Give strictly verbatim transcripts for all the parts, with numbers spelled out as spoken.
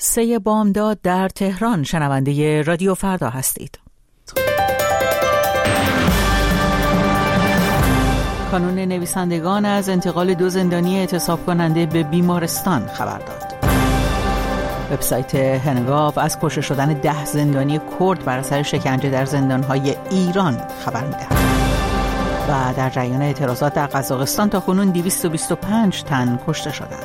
سه بامداد در تهران. شنونده رادیو فردا هستید. کانون نویسندگان از انتقال دو زندانی اعتصاب کننده به بیمارستان خبر داد. وبسایت هنگاو از کشته شدن ده زندانی کرد بر اثر شکنجه در زندان‌های ایران خبر می‌دهد. و در جریان اعتراضات در قزاقستان تا کنون دویست و بیست و پنج تن کشته شدند.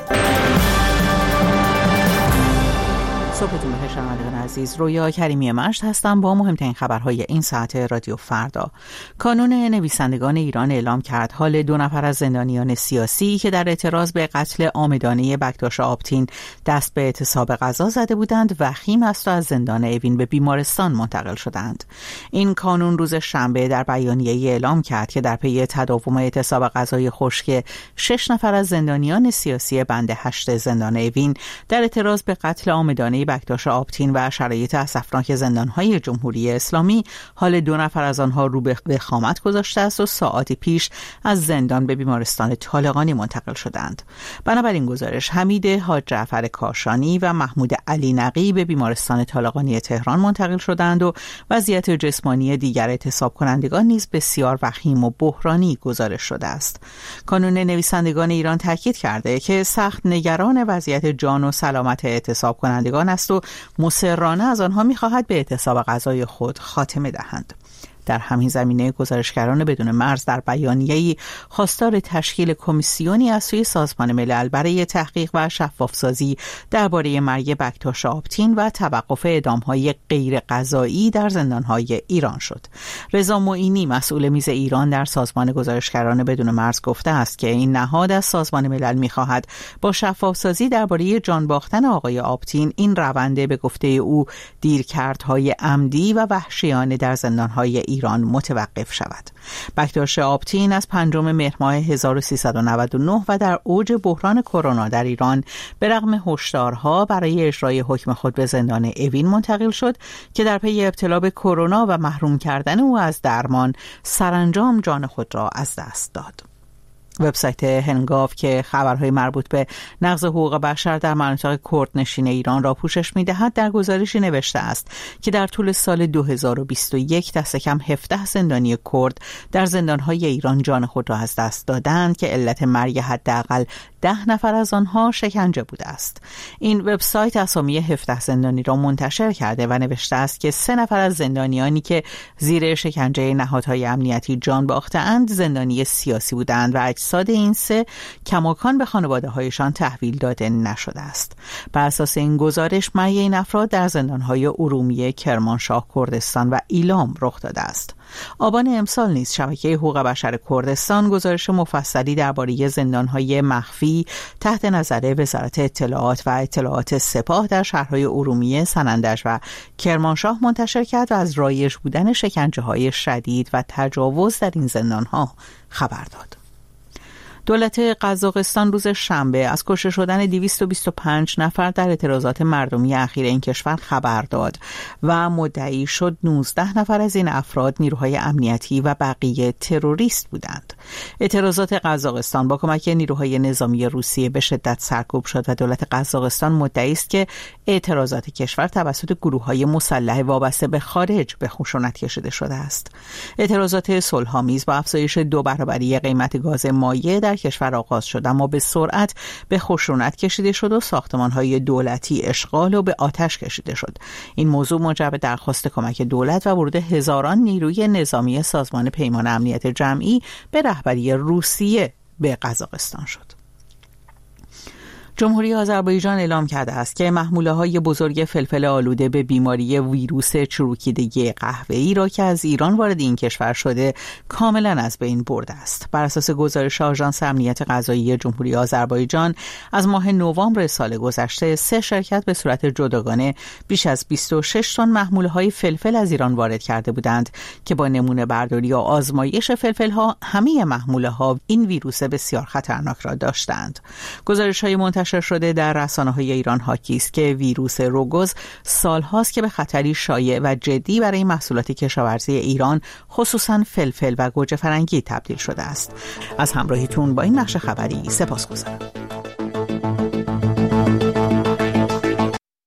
صبحتون بخیر شنوندگان عزیز، رویا کریمی مشت هستم با مهمترین خبرهای این ساعت رادیو فردا. کانون نویسندگان ایران اعلام کرد حال دو نفر از زندانیان سیاسی که در اعتراض به قتل عامدانه بکتاش آبتین دست به اعتصاب غذا زده بودند وخیم است و از زندان اوین به بیمارستان منتقل شدند. این کانون روز شنبه در بیانیه‌ای اعلام کرد که در پی تداوم اعتصاب غذای خشک شش نفر از زندانیان سیاسی بند هشت زندان اوین در اعتراض به قتل عامدانه بکتاش آبتین و شرایط اسفناک زندان‌های جمهوری اسلامی حال دو نفر از آنها رو به وخامت گذاشته است و ساعاتی پیش از زندان به بیمارستان طالقانی منتقل شدند. بنابراین گزارش حمید حاج جعفر کاشانی و محمود علی نقی به بیمارستان طالقانی تهران منتقل شدند و وضعیت جسمانی دیگر اعتصاب کنندگان نیز بسیار وخیم و بحرانی گزارش شده است. کانون نویسندگان ایران تاکید کرده که سخت نگران وضعیت جان و سلامت اعتصاب کنندگان است و مصرانه از آنها می‌خواهد به اعتصاب غذای خود خاتمه دهند. در همین زمینه گزارشگران بدون مرز در بیانیه‌ای خواستار تشکیل کمیسیونی از سوی سازمان ملل برای تحقیق و شفافسازی درباره مرگ بکتاش آبتین و توقف اعدام‌های غیر قضایی در زندان‌های ایران شد. رضا معینی مسئول میز ایران در سازمان گزارشگران بدون مرز گفته است که این نهاد از سازمان ملل می‌خواهد با شفافسازی درباره جان باختن آقای آبتین این روند به گفته او دیرکردهای عمدی و وحشیانه در زندان‌های ایران متوقف شود. بکتاش آبتین از پنجم مهر ماه هزار و سیصد و نود و نه و در اوج بحران کرونا در ایران به رغم هشدارها برای اجرای حکم خود به زندان اوین منتقل شد که در پی ابتلا به کرونا و محروم کردن او از درمان سرانجام جان خود را از دست داد. وبسایت هنگاو که خبرهای مربوط به نقض حقوق بشر در مناطق کردنشین ایران را پوشش می‌دهد در گزارشی نوشته است که در طول سال دو هزار و بیست و یک دست کم هفده زندانی کرد در زندان‌های ایران جان خود را از دست دادند که علت مرگ حداقل ده نفر از آنها شکنجه بوده است. این وبسایت اسامی هفده زندانی را منتشر کرده و نوشته است که سه نفر از زندانیانی که زیر شکنجه نهادهای امنیتی جان باخته‌اند زندانی سیاسی بودند و اجساد این سه کماکان به خانواده‌هایشان تحویل داده نشده است. بر اساس این گزارش مرگ این افراد در زندان‌های ارومیه، کرمانشاه، کردستان و ایلام رخ داده است. آبان امسال نیز شبکه حقوق بشر کردستان گزارش مفصلی درباره زندان‌های مخفی تحت نظر وزارت اطلاعات و اطلاعات سپاه در شهرهای ارومیه، سنندج و کرمانشاه منتشر کرد و از رایج بودن شکنجه‌های شدید و تجاوز در این زندان‌ها خبر داد. دولت قزاقستان روز شنبه از کشته شدن دویست و بیست و پنج نفر در اعتراضات مردمی اخیر این کشور خبر داد و مدعی شد نوزده نفر از این افراد نیروهای امنیتی و بقیه تروریست بودند. اعتراضات قزاقستان با کمک نیروهای نظامی روسیه به شدت سرکوب شد و دولت قزاقستان مدعی است که اعتراضات کشور توسط گروه‌های مسلح وابسته به خارج به خشونت کشیده شده است. اعتراضات صلح‌آمیز با افزایش دو برابری قیمت گاز مایع در کشور آغاز شد اما به سرعت به خشونت کشیده شد و ساختمان‌های دولتی اشغال و به آتش کشیده شد. این موضوع موجب درخواست کمک دولت و ورود هزاران نیروی نظامی سازمان پیمان امنیت جمعی به رهبری روسیه به قزاقستان شد. جمهوری آذربایجان اعلام کرده است که محموله‌های بزرگ فلفل آلوده به بیماری ویروس چروکیدگی قهوه‌ای را که از ایران وارد این کشور شده کاملا از بین برده است. بر اساس گزارش آژانس امنیت غذایی جمهوری آذربایجان از ماه نوامبر سال گذشته سه شرکت به صورت جداگانه بیش از بیست و شش تن محموله‌های فلفل از ایران وارد کرده بودند که با نمونه برداری و آزمایش فلفل‌ها همه محموله‌ها این ویروس بسیار خطرناک را داشتند. گزارش‌های منتشر شده در رسانه‌های ایران حاکی است که ویروس روگوز سال‌هاست که به خطری شایع و جدی برای محصولات کشاورزی ایران خصوصاً فلفل و گوجه فرنگی تبدیل شده است. از همراهیتون با این نشر خبری سپاسگزارم.